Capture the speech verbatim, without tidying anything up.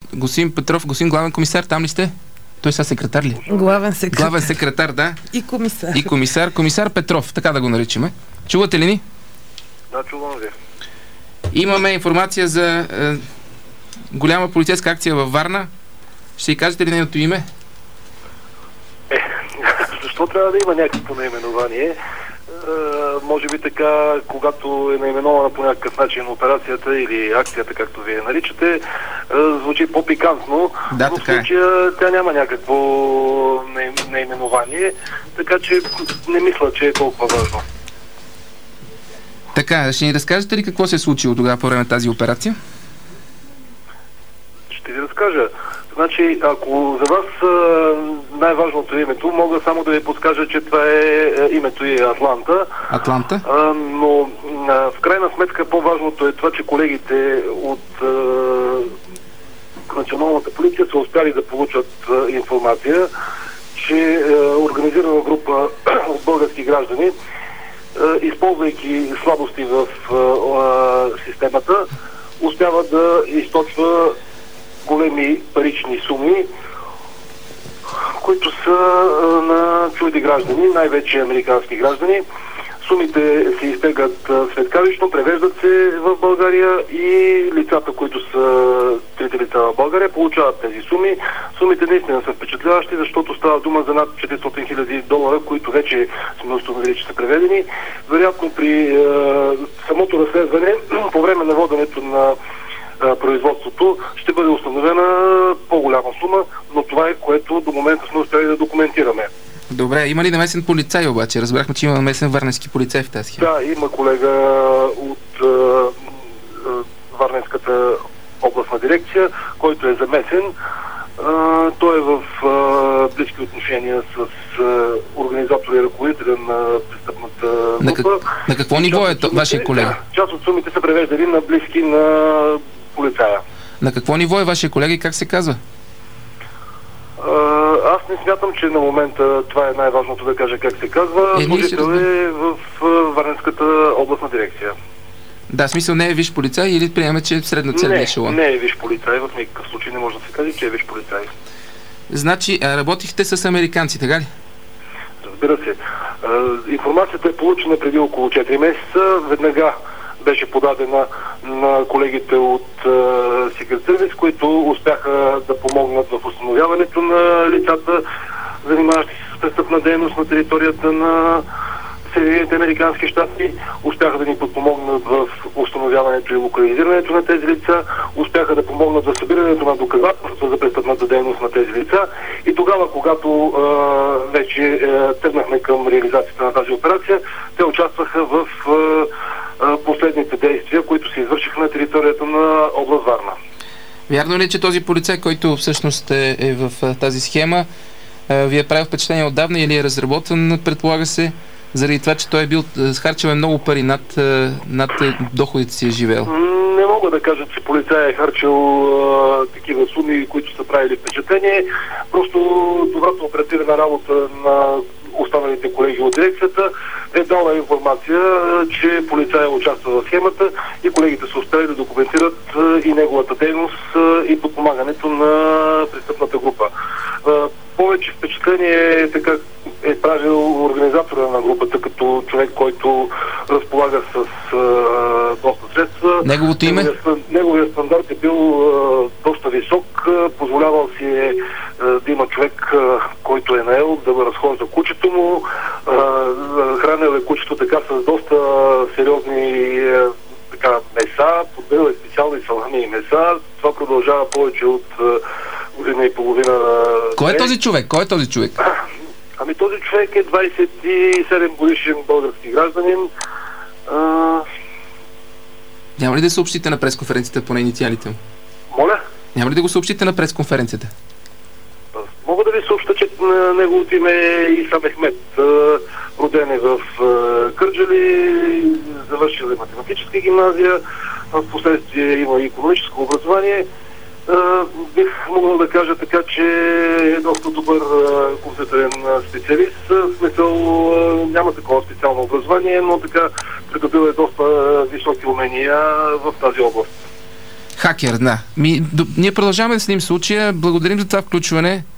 Господин Петров, господин главен комисар, там ли сте? Той сега секретар ли? Главен секретар. Главен секретар, да. И комисар. И комисар. Комисар Петров, така да го наричаме. Чувате ли ни? Да, чувам ви. Имаме информация за е, голяма полицейска акция във Варна. Ще й кажете ли нейното име? Е, защо трябва да има някакво наименование? Uh, може би така, когато е наименована по някакъв начин операцията или акцията, както вие наричате, uh, звучи по-пикантно, да, но в случая тя няма някакво наименование, така че не мисля, че е толкова важно. Така, ще ни разкажете ли какво се е случило тогава по време на тази операция? Ще ви разкажа. Значи, ако за вас най-важното е името, мога само да ви подскажа, че това е името и Атланта. Атланта? А, но а, в крайна сметка по-важното е това, че колегите от а, националната полиция са успяли да получат а, информация, че а, организирана група от български граждани, а, използвайки слабости в а, а, системата, успява да източва големи парични суми, които са а, на чужди граждани, най-вече американски граждани. Сумите се изтеглят светкавично, превеждат се в България и лицата, които са трите лица в България, получават тези суми. Сумите наистина са впечатляващи, защото става дума за над четиристотин хиляди долара, които вече сме установили, че са преведени. Вероятно при е, самото разследване, по време на воденето на производството, ще бъде установена по-голяма сума, но това е, което до момента сме успели да документираме. Добре, има ли намесен полицай обаче? Разбрахме, че има намесен варненски полицай в тази схема. Да, има колега от а, а, Варненската областна дирекция, който е замесен. А, той е в а, близки отношения с а, организатора и ръководителя на престъпната група. На, как, на какво ниво е сумите, вашия колега? Част от сумите са превеждали на близки на полицая. На какво ниво е вашия колега и как се казва? Uh, аз не смятам, че на момента това е най-важното да кажа как се казва. Служител е в uh, Варненската областна дирекция. Да, смисъл не е висш полицай или приема, че е средно целия ешелон? Не, не е висш полицай, в никакъв случай не може да се каже, че е висш полицай. Значи, работихте с американци, така ли? Разбира се. Uh, информацията е получена преди около четири месеца. Веднага беше подадена на колегите от Secret Service, които успяха да помогнат в установяването на лицата, занимаващи се с престъпна дейност на територията на Съединените американски щати, успяха да ни подпомогнат в установяването и локализирането на тези лица, успяха да помогнат за събирането на доказателства за престъпната дейност на тези лица и тогава, когато а, вече а, тръгнахме към реализацията на тази операция, те участваха в а, последните действия, които се извършиха на територията на област Варна. Вярно ли, че този полицай, който всъщност е, е в тази схема, ви е правил впечатление отдавна или е разработен, предполага се, заради това, че той е бил схарчил много пари над, над доходите си е живел? Не мога да кажа, че полицай е харчил а, такива суми, които са правили впечатление. Просто добрата оперативна работа на останалите колеги от дирекцията е дала информация, че полицай участва в схемата и колегите са успели да документират и неговата дейност и подпомагането на престъпната група. Повече впечатление така е правил организатора на групата, като човек, който разполага с а, доста средства. Неговото име? Неговият, неговият стандарт е бил а, доста висок. А, позволявал си е а, да има човек, а, който е наел да го разхожда кучето му. А, хранил е кучето така с доста сериозни а, така, меса, подбил е специални салами и меса. Това продължава повече от а, година и половина. Кой е този човек? Кой е този човек? Ами този човек е двадесет и седем годишен български гражданин. А... Няма ли да съобщите на пресконференцията по инициалите му? Моля? Няма ли да го съобщите на пресконференцията? Мога да ви съобща, че неговото име е Исам Мехмед. Роден е в Кърджали, завършил е математическа гимназия, в последствие има и икономическо образование. Uh, бих могъл да кажа така, че е доста добър uh, компютърен uh, специалист. В смисъл uh, няма такова специално образование, но така придобил е доста uh, високи умения в тази област. Хакер, да. Ми, до, ние продължаваме да следим случая. Благодарим за това включване.